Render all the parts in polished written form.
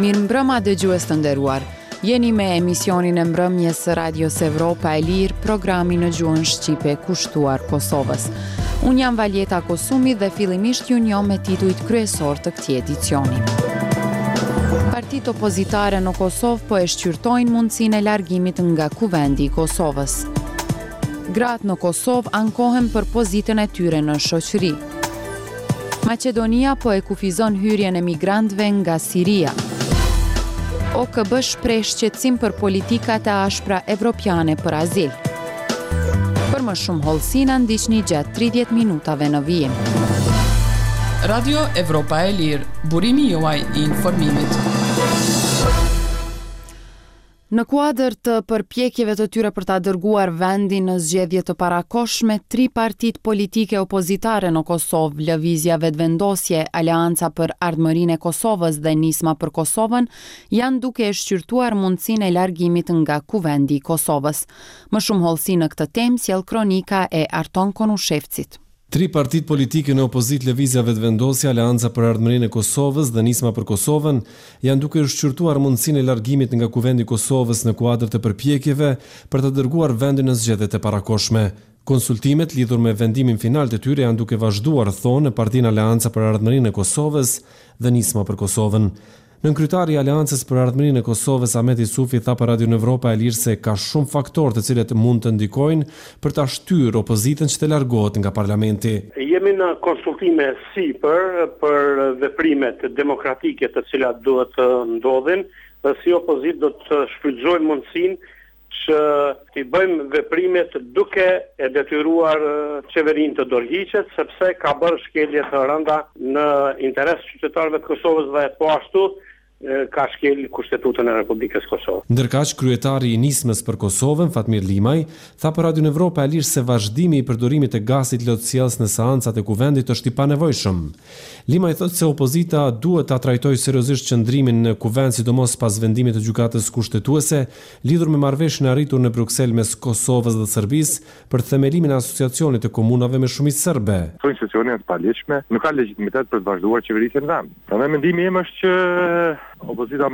Mirëmbrëma dëgjues të nderuar. Jeni me emisionin e mbrëmjes së Radios Evropa e Lirë, programi në gjuhën shqipe kushtuar Kosovës. Unë jam Valjeta Kosumi dhe fillimisht ju njoh me titujt kryesor të këtij edicioni. Partitë opozitare në Kosovë po e shqyrtojnë mundësinë e largimit nga kuvendi i Kosovës. Gratë në Kosovë ankohen për pozitën e tyre në shoqëri. Maqedonia po e kufizon hyrjen e migrantëve nga Siria. OKB shpreh shqetësim për politikat e ashpra evropiane për azil. Për më shumë hollësi na ndiqni gjatë 30 minutave në vijim. Radio Evropa e Lirë, burimi juaj i informimit. Në kuadër të përpjekjeve të tyre për ta dërguar vendin në zgjedhje të parakohshme, 3 partitë politike opozitare në Kosovë, Lëvizja Vetëvendosje, Aleanca për Ardhmërinë e Kosovës dhe Nisma për Kosovën, janë duke e shqyrtuar mundësinë e largimit nga kuvendi i Kosovës. Më shumë hollësi në këtë temë sjell kronika e Arton Konushevcit. 3 partitë politike në opozit, Lëvizja Vetëvendosje, Aleanca për Ardhmërinë e Kosovës dhe Nisma për Kosovën, janë duke shqyrtuar mundësinë e largimit nga kuvendi i Kosovës në kuadër të përpjekjeve për të dërguar vendin në zgjedhjet e parakohshme. Konsultimet lidhur me vendimin final të tyre janë duke vazhduar, thonë partinë Aleanca për Ardhmërinë e Kosovës dhe Nisma për Kosovën. Nënkryetari i Aleancës për Ardhmërinë e Kosovës, Ahmet Isufi, tha për Radio Evropa e Lirë se ka shumë faktorë të cilët mund të ndikojnë për ta shtyrë opozitën që të largohet nga parlamenti. Jemi në konsultime për veprimet demokratike të cilat duhet të ndodhin, dhe si opozit do të shfrytëzojmë mundësinë që t'i bëjmë veprimet duke e detyruar qeverinë të dorëhiqet, sepse ka bërë shkelje të rënda në interes qytetarëve të Kosovës dhe po ashtu ka shkel Kushtetutën e Republikës Kosovë. Ndërkaq, kryetari i Nismës për Kosovën, Fatmir Limaj, tha për Radio Evropa e Lirë se vazhdimi i përdorimit të gasit lotësjellës në seancat e kuvendit është i panevojshëm. Limaj thotë se opozita duhet ta trajtojë seriozisht qëndrimin në kuvend, sidomos pas vendimit të gjykatës kushtetuese lidhur me marrëveshjen e arritur në Bruksel mes Kosovës dhe Serbisë për themelimin e asociacionit të komunave me shumicë serbe. Këto institucione të paligjshme nuk kanë legjitimitet për të vazhduar qeverisjen në vend. Prandaj mendimi im është që opozita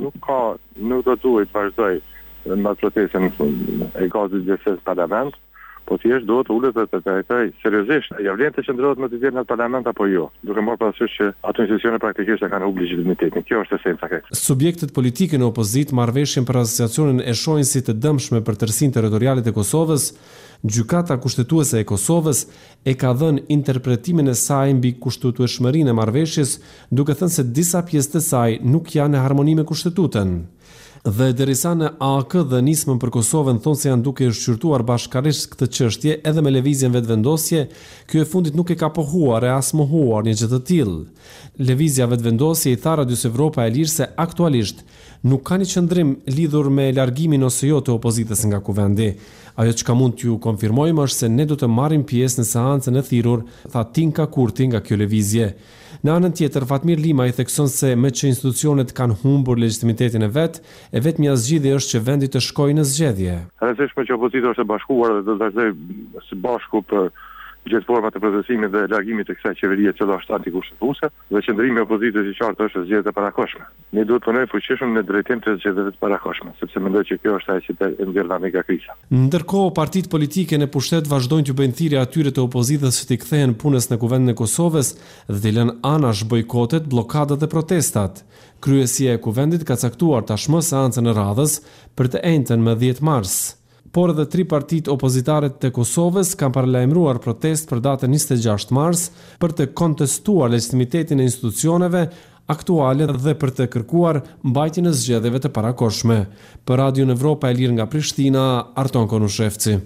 nuk do duhet vazhdoj në protestën e gazit gjëses parlament, po thjesht duhet ullet dhe të trajtoj seriozisht. Ja vlen të qëndrohet më të vjen në parlament apo jo, duke marrë parasysh që ato institucione praktikisht e kanë humbur legitimitetin. Kjo është esenca e kësaj. Subjektet politike në opozit marrëveshjen për asociacionin e shohin si të dëmshme për tërsinë territoriale të Kosovës. Gjykata kushtetuese e Kosovës e ka dhënë interpretimin e saj mbi kushtetueshmërinë e marrëveshjes, duke thënë se disa pjesë të saj nuk janë në harmoni me Kushtetutën. Dhe derisa në AK dhe Nismën për Kosovën thonë se janë duke shqyrtuar bashkërisht këtë çështje edhe me Lëvizjen Vetëvendosje, ky e fundit nuk e ka pohuar e as mohuar një gjë të tillë. Lëvizja Vetëvendosje i tha Radios Evropa e Lirë se aktualisht nuk ka një qëndrim lidhur me largimin ose jo të opozitës nga kuvendi. Ajo që ka mund t'ju konfirmojmë është se ne do të marrim pjesë në seancën e thirrur, tha Tinka Kurti nga kjo lëvizje. Në anën tjetër, Fatmir Limaj thekson se me që institucionet kanë humbur legitimitetin e vet, e vetmja zgjidhje është që vendi të shkojë në zgjedhje. Rëndësishme që opozita është e bashkuar dhe do të vazhdojë së bashku për gjithë format e procesimit dhe largimit të kësaj qeverie që është antikushtetuese, dhe qëndrimi i opozitës i qartë është zgjedhjet e parakohshme. Ne duhet të punojmë fuqishëm në drejtim të zgjedhjeve të parakohshme, sepse mendoj që kjo është ajo që të nxjerr nga kriza. Ndërkohë, partitë politike në pushtet vazhdojnë të bëjnë thirrje atyre të opozitës që të kthehen punës në kuvendin e Kosovës dhe të lënë anash bojkotet, bllokadat dhe protestat. Kryesia e kuvendit ka caktuar tashmë seancën e radhës për të enjtën më 10 mars. Por edhe 3 partitë opozitare të Kosovës kanë paralajmëruar protest për datën 26 mars për të kontestuar legitimitetin e institucioneve aktuale dhe për të kërkuar mbajtjen e zgjedhjeve të parakohshme. Për Radio Evropa e Lirë nga Prishtina, Arton Konushevci.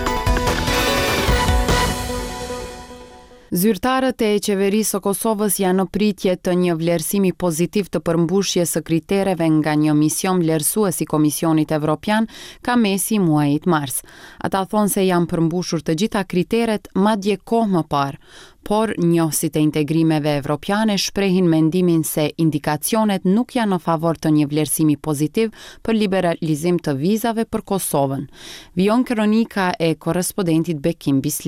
Zyrtarët e qeverisë së Kosovës janë në pritje të një vlerësimi pozitiv të përmbushjes së kritereve nga një mision vlerësues i Komisionit Evropian ka mesi muajit mars. Ata thonë se janë përmbushur të gjitha kriteret madje kohë më parë, por njohësit e integrimeve evropiane shprehin mendimin se indikacionet nuk janë në favor të një vlerësimi pozitiv për liberalizim të vizave për Kosovën. Vijon kronika e korrespondentit Bekim Bislimi.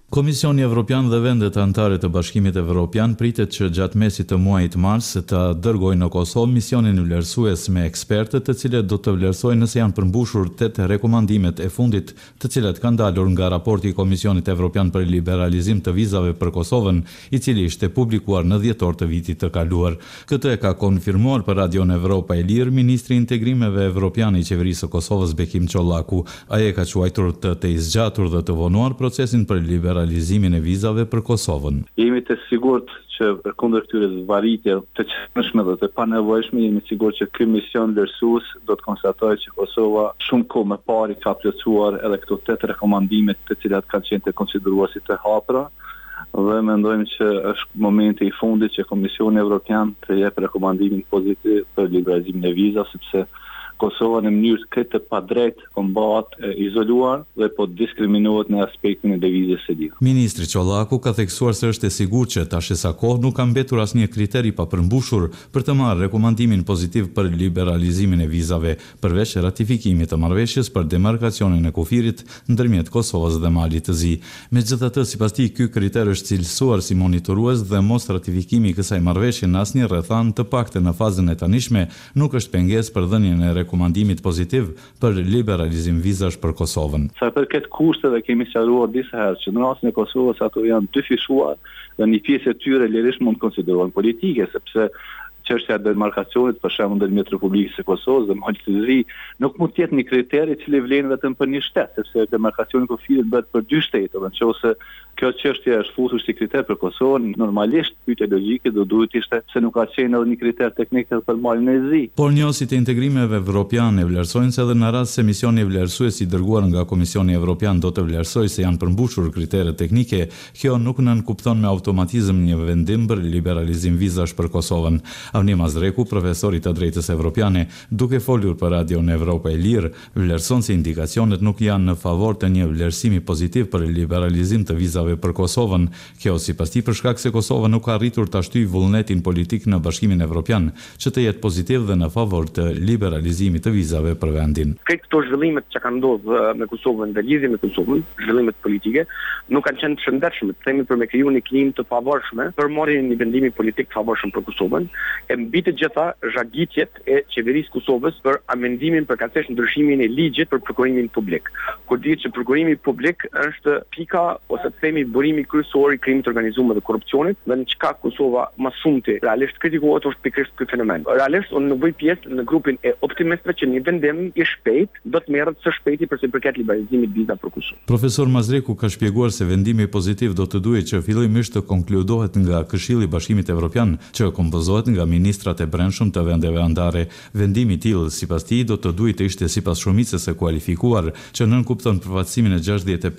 Komisioni Evropian dhe vendet anëtare të Bashkimit Evropian pritet që gjatë mesit të muajit mars të dërgojnë në Kosovë misionin vlerësues me ekspertë, të cilët do të vlerësojnë nëse janë përmbushur 8 rekomandimet e fundit, të cilat kanë dalur nga raporti i Komisionit Evropian për liberalizim të vizave për Kosovën, i cili ishte publikuar në dhjetor të vitit të kaluar. Këtë e ka konfirmuar për Radion Evropa e Lirë ministri i integrimeve evropian i qeverisë së Kosovës Bekim Çollaku. Ai e ka quajtur të izgjatur dhe të vonuar procesin për liberalizimin e vizave për Kosovën. Jemi të sigurt që përkundër këtyre zvarritje të qëndrueshme dhe të panevojshme, jemi sigurt që ky mision vlerësues do të konstatojë që Kosova shumë kohë më parë ka plotësuar edhe këto 8 rekomandime të cilat kanë qenë të konsideruar si të hapura, dhe mendojmë që është momenti i fundit që Komisioni Evropian të jep rekomandimin pozitiv për liberalizimin e vizave, sepse Kosova në mënyrë këtë padrejt kombat izoluar dhe po diskriminuar në aspektin e lëvizjes së lirë. Ministri Çollaku ka theksuar se është e sigurt që tash sa kohë nuk ka mbetur asnjë kriter i papërmbushur për të marrë rekomandimin pozitiv për liberalizimin e vizave, përveç ratifikimit të marrëveshjes për demarkacionin e kufirit ndërmjet Kosovës dhe Malit të Zi. Megjithatë, sipas tij, ky kriter është cilësuar si monitorues dhe mos ratifikimi i kësaj marrëveshje në asnjë rrethan, të paktën në fazën e tanishme, nuk është pengesë për dhënien e rekomandimit pozitiv për liberalizim vizash për Kosovën. Sa përket kushteve kemi sqaruar disa herë që në rastin e Kosovës ato janë dyfishuar dhe një pjesë e tyre lirisht mund të konsiderohen politike, sepse çështja e demarkacionit për shembull ndërmjet Republikës së Kosovës dhe Malit të Zi nuk mund të jetë një kriter i cili vlen vetëm për një shtet, sepse demarkacioni i kufirit bëhet për 2 shtete, dhe nëse kjo çështje është futur si kriter për Kosovën, normalisht pyetja logjike do duhet ishte se nuk ka qenë edhe një kriter teknik për Malin e Zi. Por njësit e integrimeve evropiane vlerësojnë se edhe në rast se misioni vlerësues i dërguar nga Komisioni Evropian do të vlerësojë se janë përmbushur kriteret teknike, kjo nuk nënkupton me automatizëm një vendim për liberalizim vizash për Kosovën. Avni Mazreku, profesori të drejtës evropiane, duke folur për Radion Evropa e Lirë, vlerëson se indikacionet nuk janë në favor të një vlerësimi pozitiv për liberalizim të vizave për Kosovën. Kjo sipas tij për shkak se Kosova nuk ka arritur ta shtyjë vullnetin politik në Bashkimin Evropian, që të jetë pozitiv dhe në favor të liberalizimit të vizave për vendin. Këto zhvillimet që kanë ndodhur me Kosovën dhe lidhje me Kosovën, zhvillimet politike, nuk kanë qenë të shëndetshme, themi për me kriju një klimë të favorshme për marrjen e një vendimi politik të favorshëm për Kosovën. Mbi të gjitha zhagitjet e qeverisë Kosovës për amendimin përkatësisht ndryshimin e ligjit për prokurimin publik. Kur dihet që prokurimi publik është pika ose të themi burimi kryesor i krimit të organizuar dhe korrupsionit, dhe në çka Kosova më shumti realisht kritikohet është pikërisht ky fenomen. Realisht unë nuk bëj pjesë në grupin e optimistëve që një vendim i shpejt do të merret së shpejti për sa i përket liberalizimit viza për Kosovë. Profesor Mazreku ka shpjeguar se vendimi pozitiv do të duhet që fillimisht të konkludohet nga Këshilli i Bashkimit Evropian, që kompozohet nga ministrat e brendshëm të vendeve anëtare. Vendimi i tillë sipas tij do të duhet të ishte sipas shumicës së kualifikuar, që nënkupton përfaqësimin e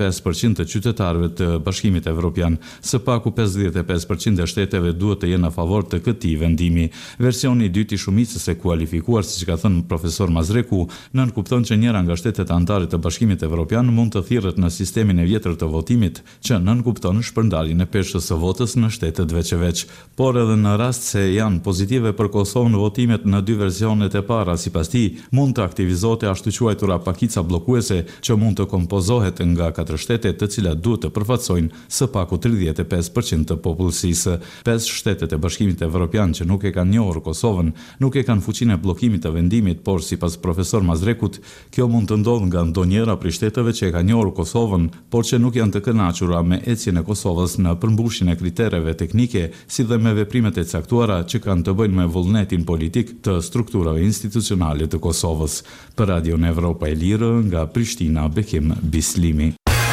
65% të qytetarëve të Bashkimit Evropian. Së paku 55% e shteteve duhet të jenë në favor të këtij vendimi. Versioni i dytë i shumicës së kualifikuar, siç ka thënë profesor Mazreku, nënkupton që njëra nga shtetet anëtare të Bashkimit Evropian mund të thirret në sistemin e vjetër të votimit, që nënkupton shpërndarjen e peshës së votës në shtetet veç. Por edhe në rast se janë pozitive për Kosovën, votimet në 2 versionet e para sipas tij mund të aktivizohet ashtu quajtura pakica bllokuese, që mund të kompozohet nga 4 shtete, të cilat duhet të përfaqësojnë së paku 35% të popullsisë. 5 shtetet e Bashkimit Evropian që nuk e kanë njohur Kosovën, nuk e kanë fuqinë e bllokimit të vendimit, por sipas profesor Mazrekut, kjo mund të ndodhë nga ndonjëra prej shteteve që e kanë njohur Kosovën, por që nuk janë të kënaqura me ecjen e Kosovës në përmbushjen e kritereve teknike, si dhe me veprimet e caktuara që kanë të bëjnë me vullnetin politik të strukturave institucionale të Kosovës. Për Radion Evropa e Lirë, nga Prishtina, Bekim Bislimi.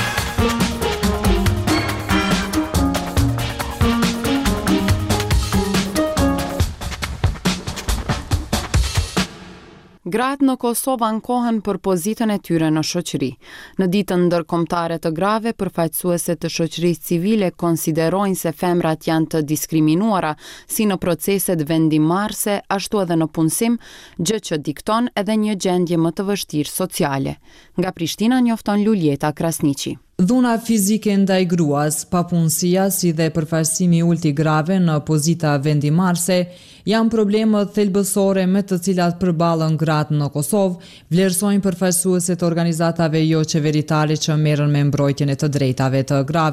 Gratë në Kosovë ankohen për pozitën e tyre në shoqëri. Në ditën ndërkombëtare të grave, përfaqësuesit të shoqërisë civile konsiderojnë se femrat janë të diskriminuara si në proceset vendimmarrëse, ashtu edhe në punësim, gjë që dikton edhe një gjendje më të vështirë sociale. Nga Prishtina njofton Luljeta Krasniqi. Dhuna fizike ndaj gruas, papunësia si dhe përfaqësimi i ulti grave në pozita vendimmarrëse janë probleme thelbësore me të cilat përballen gratë në Kosovë, vlerësojnë përfaqësuesit organizatave jo qeveritare që merren me mbrojtjen e të drejtave të grave.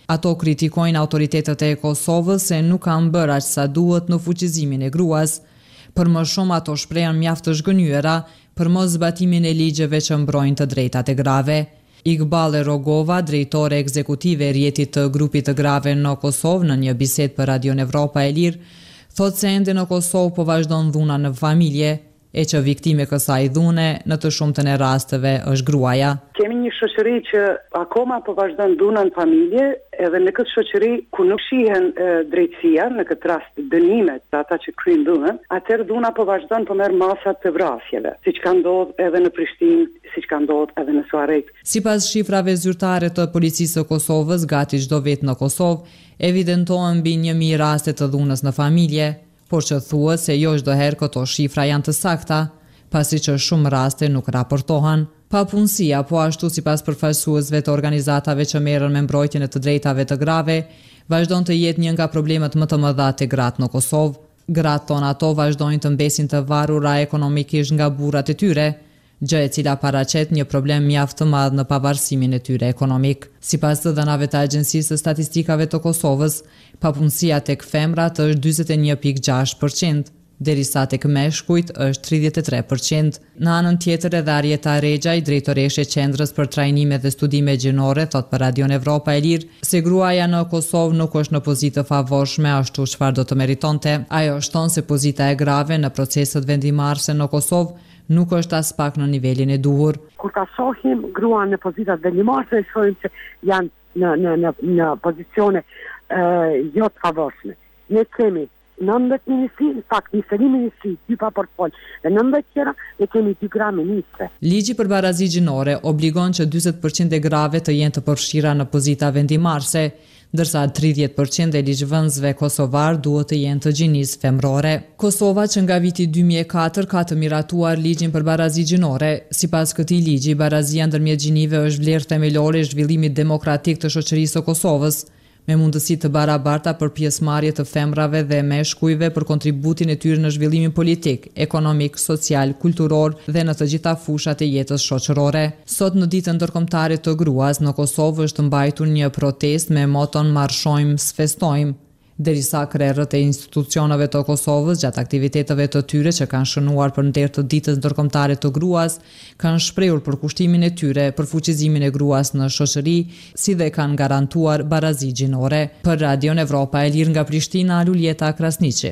Ato kritikojnë autoritetet e Kosovës se nuk kanë bërë aq sa duhet në fuqizimin e gruas. Për më shumë ato shprehen mjaft të zhgënjura për mos zbatimin e ligjeve që mbrojnë të drejtat e grave. Iqbal Rogova, drejtore ekzekutive e rjetit të grupit të grave në Kosovë, në një bisedë për Radion Evropa e Lirë, thotë se ende në Kosovë po vazhdon dhuna në familje, e që viktime kësaj dhune në të shumtën e rasteve është gruaja. Kemi një shoqëri që akoma po vazhdon dhuna në familje, edhe në këtë shoqëri ku nuk shihen drejtësia, në këtë rast dënimet ata që kryejnë dhunën, atëherë dhuna po vazhdon po merr masat të vrasjeve, siç ka ndodhur edhe në Prishtinë, siç ka ndodhur edhe në Suarek. Sipas shifrave zyrtare të policisë së Kosovës, gati çdo vit në Kosovë evidentohen mbi 1000 raste të dhunës në familje, por që thuhet se jo çdo herë këto shifra janë të sakta, pasi që shumë raste nuk raportohen. Papunësia, po ashtu sipas përfaqësuesve të organizatave që merren me mbrojtjen e të drejtave të grave, vazhdon të jetë një nga problemet më të mëdha të gratë në Kosovë. Gratë tonë ato vazhdojnë të mbesin të varura ekonomikisht nga burrat e tyre, gjë e cila paraqet një problem mjaft të madh në pavarësimin e tyre ekonomik. Sipas të dhënave të Agjencisë së Statistikave të Kosovës, papunësia tek femrat është 41.6%, derisa tek meshkujt është 33%. Në anën tjetër edhe Arjeta Rexhaj, drejtoreshe e Qendrës për Trajnime dhe Studime Gjinore, thot për Radion Evropa e Lirë, se gruaja në Kosovë nuk është në pozitë të favorshme ashtu çfarë do të meritonte. Ajo shton se pozita e grave në proceset vendimarrëse në Kosovë nuk është as pak në nivelin e duhur. Kur ta shohim gruan në pozitat vendimarrëse, shohim se janë në pozicione jo të favorshme. Ne kemi 19 ministri, në fakt 21 ministri, 2 pa portfol, dhe 19 tjera ne kemi 2 gra ministre. Ligji për barazi gjinore obligon që 40% e grave të jenë të përfshira në pozita vendimarrëse, ndërsa 30% e ligjvënësve kosovar duhet të jenë të gjinisë femrore. Kosova që nga viti 2004 ka të miratuar ligjin për barazi gjinore. Sipas këtij ligji, barazia ndërmjet gjinive është vlerë themelore e zhvillimit demokratik të shoqërisë së Kosovës, me mundësi të barabarta për pjesëmarrje të femrave dhe meshkujve për kontributin e tyre në zhvillimin politik, ekonomik, social, kulturor dhe në të gjitha fushat e jetës shoqërore. Sot në ditën ndërkombëtare të gruas në Kosovë është mbajtur një protestë me moton Marshojmë, sfestojmë, derisa krerët e institucioneve të Kosovës gjatë aktiviteteve të tyre që kanë shënuar për nder të ditës ndërkombëtare të gruas, kanë shprehur për kushtimin e tyre për fuqizimin e gruas në shoqëri, si dhe kanë garantuar barazi gjinore. Për Radion Evropa e Lirë nga Prishtina, Luljeta Krasniqi.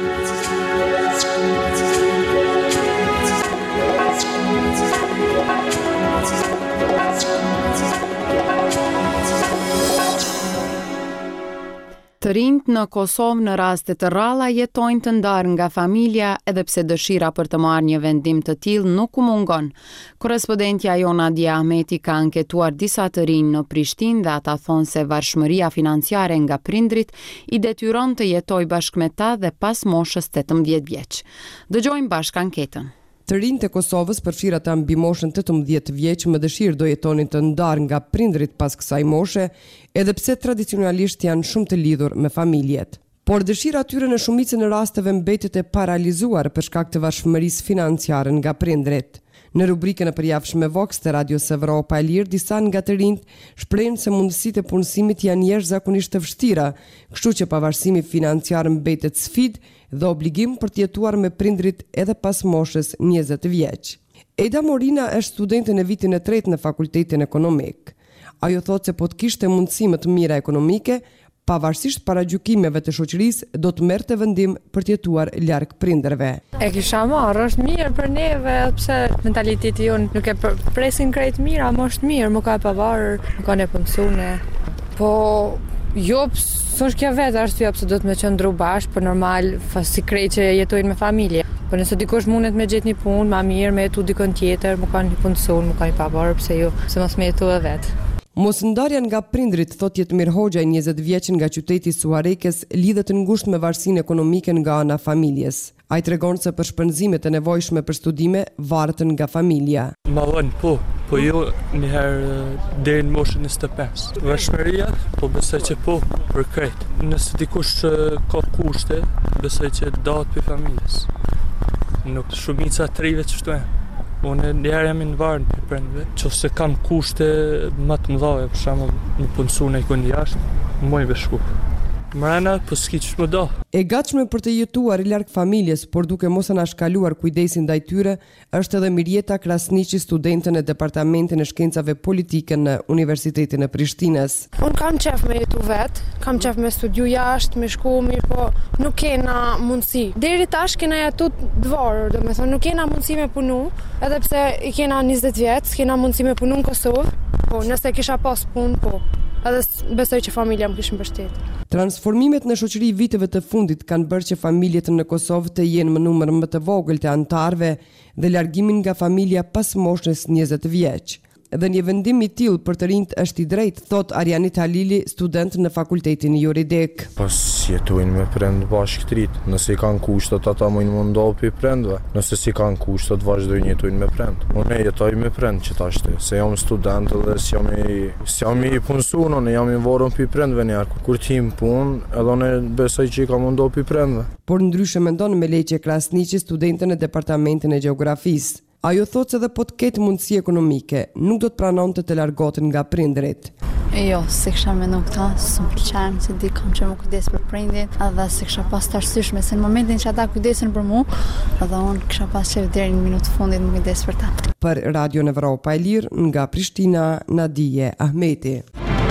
Të rinjt në Kosovë në raste të rralla jetojnë të ndarë nga familja edhe pse dëshira për të marrë një vendim të tillë nuk u mungon. Korrespondentja jona Nadia Ahmeti ka anketuar disa të rinj në Prishtinë dhe ata thonë se varfshmëria financiare nga prindrit i detyron të jetojë bashkë me ta dhe pas moshës 18 vjeç. Dëgjojmë bashkë anketën. Të rinjtë e Kosovës përfshira ata mbi moshën 18 vjeç më dëshirë do jetonin të ndarë nga prindrit pas kësaj moshe, edhe pse tradicionalisht janë shumë të lidhur me familjet. Por dëshira tyre në shumicën e rasteve mbetet e paralizuar për shkak të varfshmërisë financiare nga prindrit. Në rubrikën e përjavshme Vox të Radios Evropa e Lirë, disa nga të rinjt shprehin se mundësitë e punësimit janë jashtëzakonisht të vështira, kështu që pavarësimi financiar mbetet sfidë dhe obligim për të jetuar me prindrit edhe pas moshës 20 vjeç. Eda Morina është studente në vitin e 3 në fakultetin ekonomik. Ajo thotë se po të kishte mundësi më të mira ekonomike, pavarësisht paragjykimeve të shoqërisë, do të merrte vendim për të jetuar larg prindërve. E kisha marrë, është mirë për neve, pse mentaliteti jonë nuk e presin krejt mira, më është mirë, më ka pavarur, më ka ne punësune. Po jo, s'është kjo vetë arsyeja pse do të më qëndru bashkë, por normal, si krejt që jetojnë me familje. Po nëse dikush mundet me gjetë një punë, ma mirë me jetu dikon tjetër, më ka një punësun, më ka një pavarur, pse jo, se mos me jetu e vetë. Mosndarja nga prindrit, thot Jetmir Hoxha, 20 vjeç nga qyteti Suarekes, lidhet ngushtë me varësinë ekonomike nga ana familjes. Ai tregon se për shpenzimet e nevojshme për studime varet nga familja. Ma vonë po jo njëherë deri në moshën 25. Varfshmëria, po besoj që po për krejt. Nëse dikush ka kushte, besoj që dahet për familjes. Nuk shumica trive që shtu e. Unë njerë jam në varën për prindve, që se kam kushte më të mëdha, për shembull, në punësune e kënd jashtë. Mojve shku. Mrena, po s'ki që më do. E gatshme për të jetuar i larg familjes, por duke mos anashkaluar kujdesin ndaj tyre, është edhe Mirjeta Krasniqi, studente në Departamentin e Shkencave Politike në Universitetin e Prishtinës. Unë kam qef me jetu vetë, kam qef me studiu jashtë, me shku mirë, po nuk kena mundësi. Deri tash kena jetu dvarur, do me thonë, nuk kena mundësi me punu, edhe pse i kena 20 vjetë, kena mundësi me punu në Kosovë, po nëse kisha pas punë, po. Edhe besoj që familja më kishë mbështet. Transformimet në shoqëri viteve të fundit kanë bërë që familjet në Kosovë të jenë më numër më të vogël të anëtarëve dhe largimin nga familja pas moshës 20 vjeç. Dhe një vendim i tillë për të rinjt është i drejtë, thot Arjanit Halili, student në fakultetin juridik. Pas jetojnë me prend bashkë të rit, nëse i kanë kushtet ata mund më ndopi prendve, nëse si kanë kushtet vazhdojnë jetojnë me prend. Unë jetoj me prend që tashte, se jam student dhe s'jam i punësuar, ne jam i varur pi prendve njerë. Kur tim punë, edhe unë besoj që i ka më ndopi prendve. Por ndryshe mendon Meleqe Krasniqi, studente në Departamentin e Gjeografisë. Ajo thotë se dhe po të ketë mundësi ekonomike, nuk do të pranonte të largoten nga prindrit. Jo, se kisha mendon këta, s'më pëlqen se di kam që më kujdes për prindin, edhe se kisha pas të arsyeshme se në momentin që ata kujdesin për mua, edhe unë kisha pas qef deri në minutë fundit më kujdes për ta. Për Radio Evropa e Lirë, nga Prishtina, Nadije Ahmeti.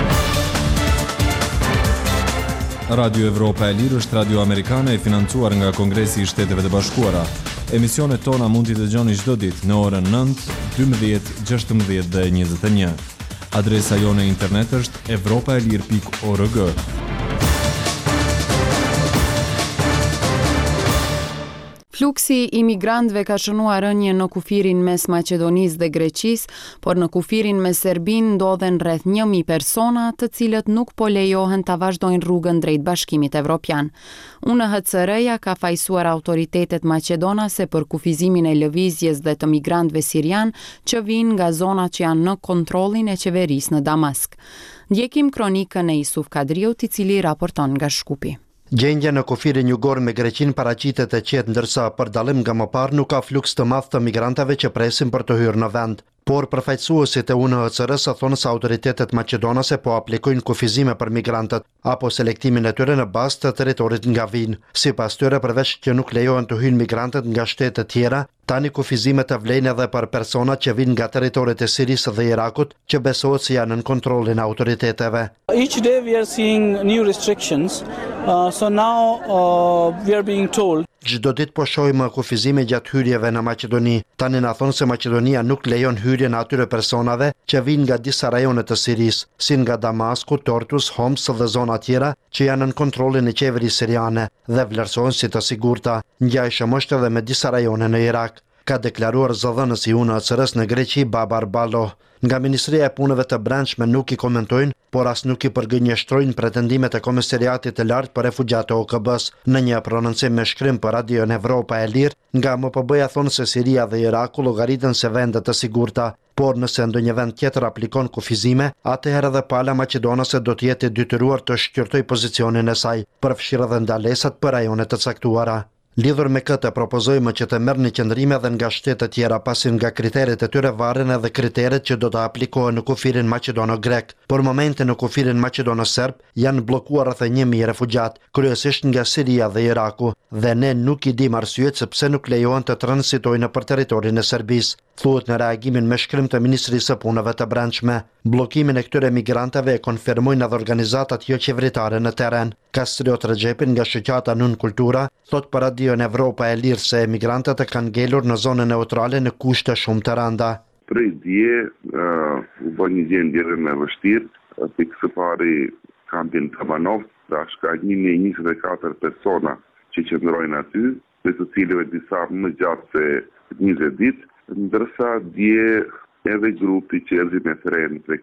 Radio Evropa e Lirë është radio amerikane e financuar nga Kongresi i Shteteve të Bashkuara. Emisionet tona mund t'i dëgjoni çdo ditë në orën 9, 12, 16 dhe 21. Adresa jone internet është evropaelir.org. Fluksi i migrantëve ka shënuar rënje në kufirin mes Maqedonisë dhe Greqisë, por në kufirin me Serbinë ndodhen rreth 1000 persona, të cilët nuk po lejohen ta vazhdojnë rrugën drejt Bashkimit Evropian. UNHCR-ja ka fajsuar autoritetet maqedonase për kufizimin e lëvizjes dhe të migrantëve sirian që vijnë nga zonat që janë në kontrollin e qeverisë në Damask. Ndjekim kronikën e Isuf Kadriut, i cili raporton nga Shkupi. Gjendja në kufirin jugor me Greqinë paraqitet e qetë, ndërsa për dallim nga më parë nuk ka fluks të madh të migrantave që presin për të hyrë në vend. Por përfaqësuesit e UNHCR-s thonë se autoritetet maqedonase po aplikojnë kufizime për migrantët apo selektimin e tyre në bazë të territorit nga vijnë. Sipas tyre, përveç që nuk lejohen të hyjnë migrantët nga shtete të tjera, tani kufizimet të vlen edhe për personat që vijnë nga territoret e Sirisë dhe Irakut, që besohet se janë në kontrollin e autoriteteve. Each day we are seeing new restrictions. So now we are being told Çdo ditë po shohim kufizime gjatë hyrjeve në Maqedoni. Tani na thonë se Maqedonia nuk lejon hyrjen e atyre personave që vijnë nga disa rajone të Sirisë, si nga Damasku, Tartus, Homs dhe zona tjera që janë në kontrollin e qeverisë siriane dhe vlerësohen si të sigurta. Ngjajshëm është edhe me disa rajone në Irak, ka deklaruar zëdhënësi i UNHCR-s në Greqi Babar Balo. Nga Ministria e Punëve të Brendshme nuk i komentojnë, por as nuk i përgënjeshtrojnë pretendimet e Komisariatit të Lartë për Refugjatë OKB-s. Në një prononcim me shkrim për Radio Evropa e Lirë, nga MPB-ja thonë se Siria dhe Iraku llogariten se vende të sigurta, por nëse ndonjë vend tjetër aplikon kufizime, atëherë edhe pala maqedonase do të jetë e detyruar të shqyrtojë pozicionin e saj, përfshirë edhe ndalesat për rajone të caktuara. Lidhur me këtë, propozojmë që të merrni qëndrime edhe nga shtete tjera, pasi nga kriteret e tyre varen edhe kriteret që do të aplikohen në kufirin maqedono-grek. Për momentin në kufirin maqedono-serb janë bllokuar rreth 1000 refugjat, kryesisht nga Siria dhe Iraku, dhe ne nuk i dim arsyet se pse nuk lejohen të transitojnë nëpër territorin e Serbisë, thuhet në reagimin me shkrim të Ministrisë së Punëve të Brendshme. Bllokimin e këtyre migrantave e konfirmojnë edhe organizatat jo qeveritare në terren. Kastriot Recepin nga shoqata Nun Kultura thot për Radio Evropa e Lirë se migrantët e kanë ngelur në zonën neutrale në kushte shumë të rënda. Prej dje u bë një gjendje më e vështirë, pikë së pari kampin Kabanov, tash ka 1024 persona që qëndrojnë aty, dhe të cilëve disa më gjatë se 20 ditë, ndërsa dje edhe grupi që erdhi me tren prej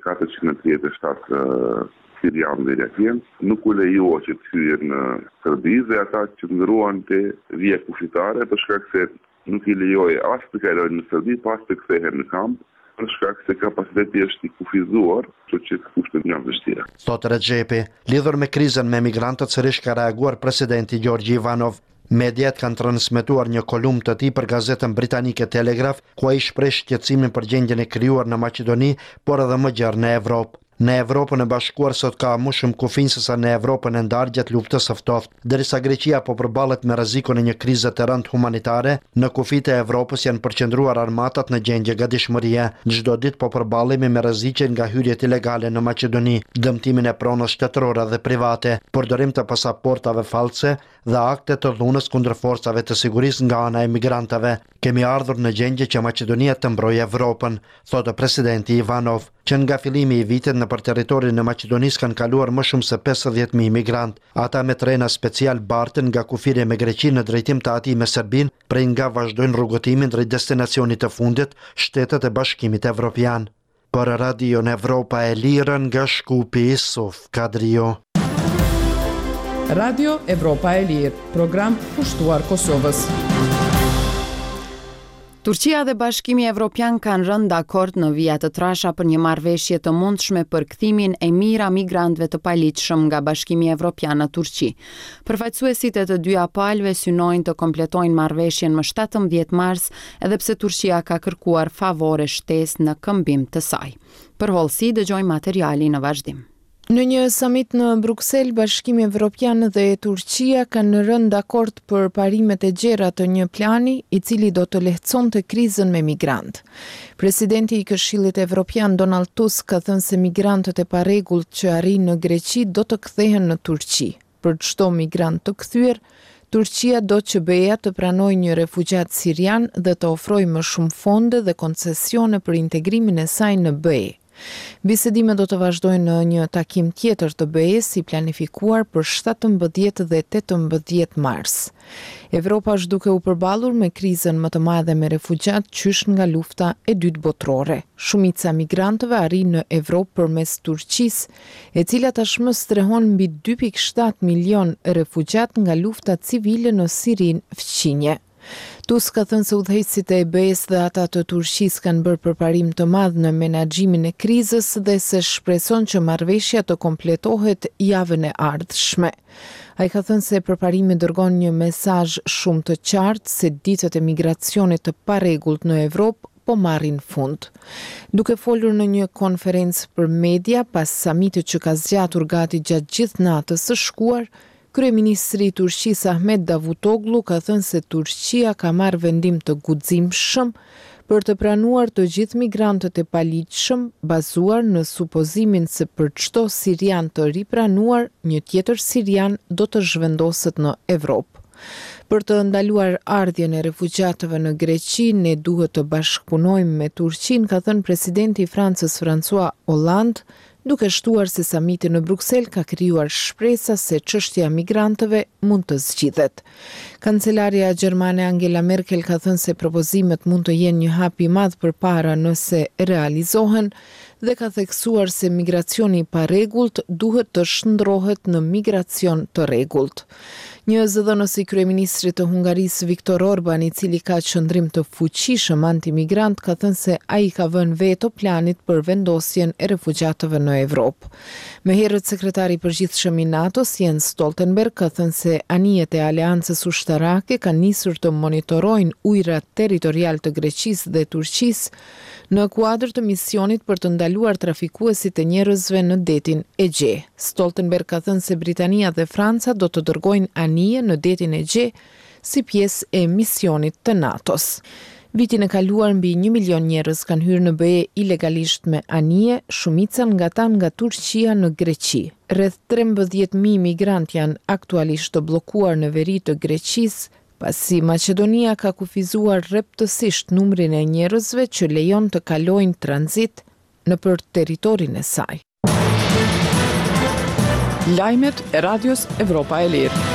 437 sirianë dhe irakianë, nuk u lejoa që të hyjen në Serbi dhe ata që ndruan te vija kufitare për shkak se nuk i lejoje as të kalojnë në Serbi, pas të kthehen në kamp, për shkak se kapaciteti është i kufizuar, që kushtet nga vështira. Thot Recepi, lidhur me krizën me migrantët, sërish ka reaguar presidenti Gjorgji Ivanov. Mediat kanë transmetuar një kolumn të tij për gazetën britanike Telegraph, ku ai shpreh shqetësimin për gjendjen e krijuar në Maqedoni, por edhe më gjerë në Evropë. Në Evropën e Bashkuar sot ka më shumë kufinë se sa në Evropën e ndarë gjatë luftës së ftohtë. Derisa Greqia po përballet me rrezikun e një krize të rëndë humanitare, në kufit e Evropës janë përqendruar armatat në gjendje gatishmërie. Çdo ditë po përballemi me rreziqe nga hyrjet ilegale në Maqedoni, dëmtimin e pronës shtetërore dhe private, përdorim të pasaportave false dhe akte të dhunës kundër forcave të sigurisë nga ana e migrantave. Kemi ardhur në gjendje që Maqedonia të mbrojë Evropën, thotë presidenti Ivanov, që nga fillimi i vitit nëpër territorin e Maqedonisë kanë kaluar më shumë se 50.000 migrant. Ata me trena special bartën nga kufirja me Greqinë në drejtim të atij me Serbinë, prej nga vazhdojnë rrugëtimin drejt destinacionit të fundit, Shtetet e Bashkimit Evropian. Për Radion Evropa e Lirë nga Shkupi, Suf Kadrio. Radio Evropa e Lirë, program pushtuar Kosovës. Turqia dhe Bashkimi Evropian kanë rënë dakord në vija të trasha për një marrëveshje të mundshme për kthimin e mira migrantëve të paligjshëm nga Bashkimi Evropian në Turqi. Përfaqësuesit e të dyja palëve synojnë të kompletojnë marrëveshjen më 17 mars, edhe pse Turqia ka kërkuar favore shtesë në këmbim të saj. Për hollësi dëgjojmë materialin në vazhdim. Në një summit në Bruksel, Bashkimi Evropian dhe Turqia kanë rënë dakord për parimet e gjera të një plani i cili do të lehtësonte krizën me migrant. Presidenti i Këshillit Evropian Donald Tusk ka thënë se migrantët e parregullt që arrin në Greqi do të kthehen në Turqi. Për çdo migrant të kthyer, Turqia do që BE-ja të pranojë një refugjat sirian dhe të ofrojë më shumë fonde dhe koncesione për integrimin e saj në BE. Bisedimet do të vazhdojnë në një takim tjetër të BE-s i planifikuar për 17 dhe 18 mars. Evropa është duke u përballur me krizën më të madhe me refugjat qysh nga lufta e dytë botërore. Shumica migrantëve arrin në Evropë përmes Turqisë, e cila tashmë strehon mbi 2.7 milion refugjat nga lufta civile në Sirinë fqinje. Tusk ka thënë se udhëheqësit e BE-s dhe ata të Turqisë kanë bërë përparim të madh në menaxhimin e krizës dhe se shpreson që marrëveshja të kompletohet javën e ardhshme. Ai ka thënë se përparimi dërgon një mesazh shumë të qartë se ditët e migracionit të parregullt në Evropë po marrin fund. Duke folur në një konferencë për media pas samitit që ka zgjatur gati gjatë gjithë natës së shkuar, Kryeministri i Turqisë Ahmet Davutoglu ka thënë se Turqia ka marrë vendim të guximshëm për të pranuar të gjithë migrantët e paligjshëm, bazuar në supozimin se për çdo sirian të ripranuar, një tjetër sirian do të zhvendoset në Evropë. Për të ndaluar ardhjen e refugjatëve në Greqi, ne duhet të bashkëpunojmë me Turqinë, ka thënë presidenti i Francës François Hollande, duke shtuar se samiti në Bruksel ka krijuar shpresa se çështja e migrantëve mund të zgjidhet. Kancelaria gjermane Angela Merkel ka thënë se propozimet mund të jenë një hap i madh përpara nëse realizohen dhe ka theksuar se migracioni i parregullt duhet të shndrohet në migracion të rregullt. Një zëdhënës i kryeministrit të Hungarisë Viktor Orban, i cili ka qëndrim të fuqishëm antimigrant, ka thënë se ai ka vënë veto planit për vendosjen e refugjatëve në Evropë. Më herët sekretari i përgjithshëm i NATO-s Jens Stoltenberg ka thënë se anijet e aleancës ushtarake kanë nisur të monitorojnë ujrat territorial të Greqisë dhe Turqisë në kuadër të misionit për të ndaluar trafikuesit e njerëzve në detin Egje. Stoltenberg ka thënë se Britania dhe Franca do të dërgojnë anije në detin Egje si pjesë e misionit të NATO-s. Vitin e kaluar mbi 1 milion njerëz kanë hyrë në BE ilegalisht me anije, shumica nga ta nga Turqia në Greqi. Rreth 13.000 migrant janë aktualisht të bllokuar në veri të Greqisë, pasi Maqedonia ka kufizuar rreptësisht numrin e njerëzve që lejon të kalojnë tranzit nëpër territorin e saj. Lajmet e Radios Evropa e Lirë.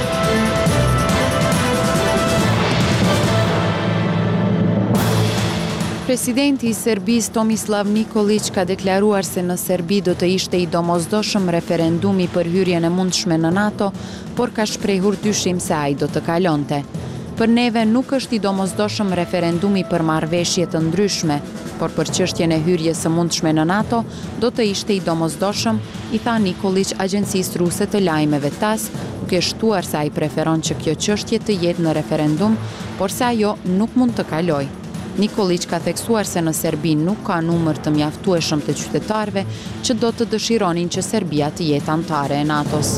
Presidenti i Serbisë Tomislav Nikolić ka deklaruar se në Serbi do të ishte i domosdoshëm referendumi për hyrjen e mundshme në NATO, por ka shprehur dyshim se ai do të kalonte. Për neve nuk është i domosdoshëm referendumi për marrëveshje të ndryshme, por për çështjen e hyrjes së mundshme në NATO do të ishte i domosdoshëm, i tha Nikolić agjencisë ruse të lajmeve TASS, duke shtuar se ai preferon që kjo çështje të jetë në referendum, por se ajo nuk mund të kalojë. Nikolić ka theksuar se në Serbi nuk ka numër të mjaftueshëm të qytetarëve që do të dëshironin që Serbia të jetë anëtare e NATO-s.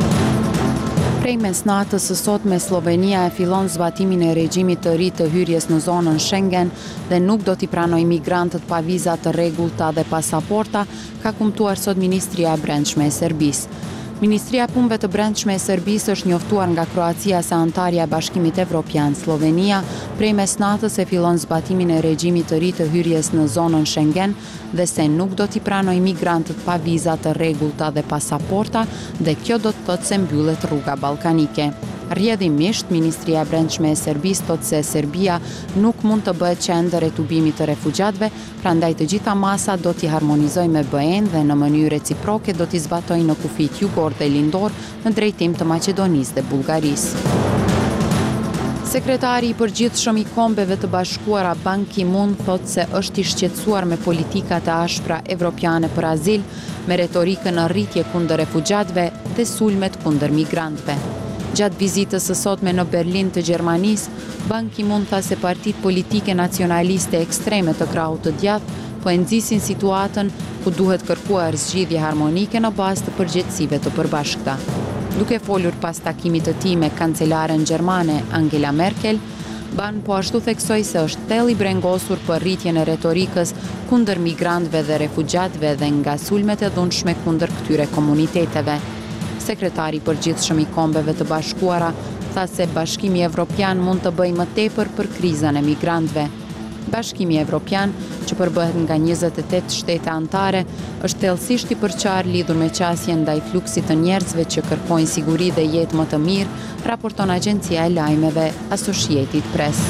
Prej mesnatës së sotme Slovenia e fillon zbatimin e regjimit të ri të hyrjes në zonën Schengen dhe nuk do t'i pranojë migrantët pa viza të rregullta dhe pasaporta, ka kumtuar sot Ministria e Brendshme e Serbisë. Ministria e Punëve të Brendshme e Serbisë është njoftuar nga Kroacia se antarja e Bashkimit Evropian. Slovenia prej mesnatës e fillon zbatimin e regjimit të ri të hyrjes në zonën Schengen dhe se nuk do t'i pranojë migrantët pa viza të rregullta dhe pasaporta dhe kjo do të thotë se mbyllet rruga ballkanike. Rrjedhimisht, Ministria e Brendshme e Serbisë thotë se Serbia nuk mund të bëhet qendër e tubimit të refugjatëve, prandaj të gjitha masat do t'i harmonizojë me BE-n dhe në mënyrë reciproke do t'i zbatojë në kufit jugor dhe lindor në drejtim të Maqedonisë dhe Bullgarisë. Sekretari i përgjithshëm i Kombeve të Bashkuara Ban Ki-moon thotë se është i shqetësuar me politikat e ashpra evropiane për azil, me retorikën në rritje kundër refugjatëve dhe sulmet kundër migrantëve. Gjatë vizitës së sotme në Berlin të Gjermanisë, Ban Ki-moon tha se partitë politike nacionaliste ekstreme të krahut të djathtë po e nxisin situatën ku duhet kërkuar zgjidhje harmonike në bazë të përgjegjësive të përbashkëta. Duke folur pas takimit të tij me kancelaren gjermane Angela Merkel, Ban po ashtu theksoi se është thellë i brengosur për rritjen e retorikës kundër migrantëve dhe refugjatëve dhe nga sulmet e dhunshme kundër këtyre komuniteteve. Sekretari i përgjithshëm i Kombeve të Bashkuara tha se Bashkimi Evropian mund të bëjë më tepër për krizën e migrantëve. Bashkimi Evropian, që përbëhet nga 28 shtete anëtare, është thellësisht i përqar lidhur me qasjen ndaj fluksit të njerëzve që kërkojnë siguri dhe jetë më të mirë, raporton Agjencia e Lajmeve Associated Press.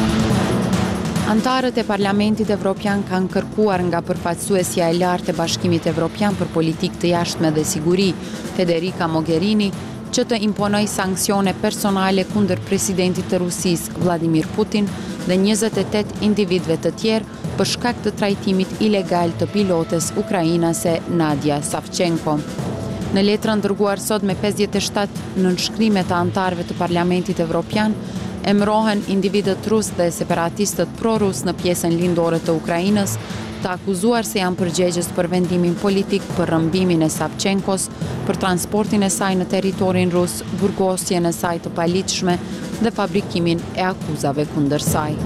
Antarët e Parlamentit Evropian kanë kërkuar nga përfaqësuesja e lartë e Bashkimit Evropian për politikë të jashtme dhe siguri, Federica Mogherini, që të imponojë sanksione personale kundër presidentit të Rusisë Vladimir Putin dhe 28 individëve të tjerë për shkak të trajtimit ilegal të pilotes ukrainase Nadia Savchenko. Në letrën dërguar sot me 57 nënshkrime të antarëve të Parlamentit Evropian, emrohen individët rus dhe separatistët pro-rus në pjesën lindore të Ukrainës, të akuzuar se janë përgjegjës për vendimin politik për rrëmbimin e Savchenkos, për transportin e saj në territorin rus, burgosjen e saj të paligjshme dhe fabrikimin e akuzave kundër saj.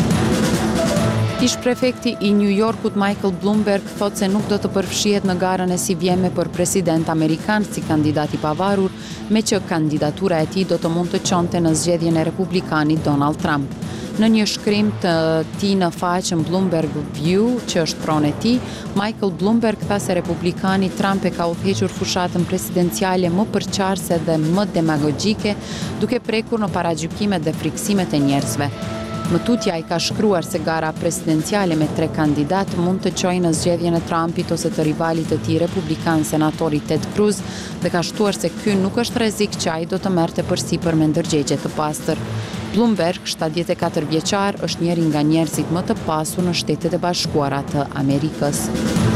Ish-prefekti i New Yorkut Michael Bloomberg thotë se nuk do të përfshihet në garën e si vjeme për president amerikan si kandidat i pavarur, me që kandidatura e tij do të mund të çonte në zgjedhjen e republikanit Donald Trump. Në një shkrim të tij në faqen Bloomberg View, që është pronë e tij, Michael Bloomberg tha se republikani Trump e ka udhëhequr fushatën presidenciale më përqarse dhe më demagogjike, duke prekur në paragjykimet dhe friksimet e njerëzve. Më tutja i ka shkruar se gara presidenciale me 3 kandidat mund të çojë në zgjedhjen e Trumpit ose të rivalit të tij republikan senatori Ted Cruz dhe ka shtuar se ky nuk është rrezik që ai do të merrte përsipër me ndërgjegje të pastër. Bloomberg, 74 vjeçar, është njëri nga njerëzit më të pasur në Shtetet e Bashkuara të Amerikës.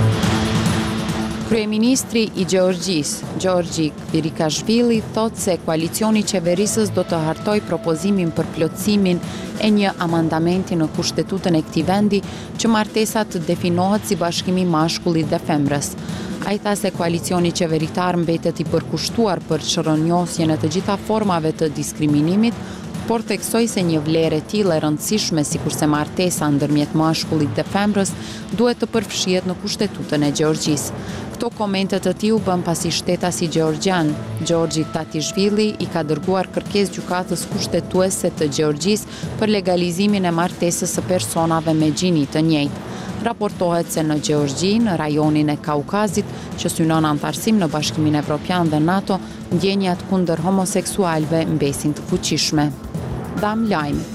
Kryeministri i Gjeorgjisë, Gjorgji Kvirikashvili, thotë se koalicioni qeverisës do të hartojë propozimin për plotësimin e një amandamenti në kushtetutën e këtij vendi që martesa të definohet si bashkimi mashkullit dhe femrës. Ai tha se koalicioni qeveritar mbetet i përkushtuar për çrrënjosjen e të gjitha formave të diskriminimit, por theksoi se një vlerë e tillë e rëndësishme sikurse martesa ndërmjet mashkullit dhe femrës duhet të përfshihet në kushtetutën e Gjeorgjisë. Këto komente të tij u bën pasi shtetasi gjeorgjan, Gjorgji Tatishvili, i ka dërguar kërkesë gjykatës kushtetuese të Gjeorgjisë për legalizimin e martesës së personave me gjini të njëjtë. Raportohet se në Gjeorgji, në rajonin e Kaukazit, që synon antarësim në Bashkimin Evropian dhe NATO, ndjenjat kundër homoseksualëve mbesin të fuqishme. Dam lajmet.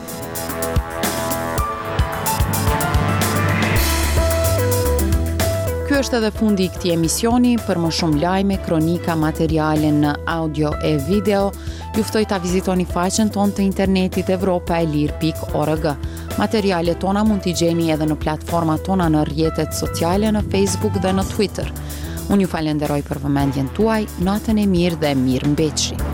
Ky është edhe fundi i këtij emisioni. Për më shumë lajme, kronika, materiale në audio e video, ju ftoj ta vizitoni faqen tonë të internetit evropaelir.org. Materialet tona mund t'i gjeni edhe në platformat tona në rrjetet sociale, në Facebook dhe në Twitter. Unë ju falenderoj për vëmendjen tuaj, natën e mirë dhe mirë mbetëshi.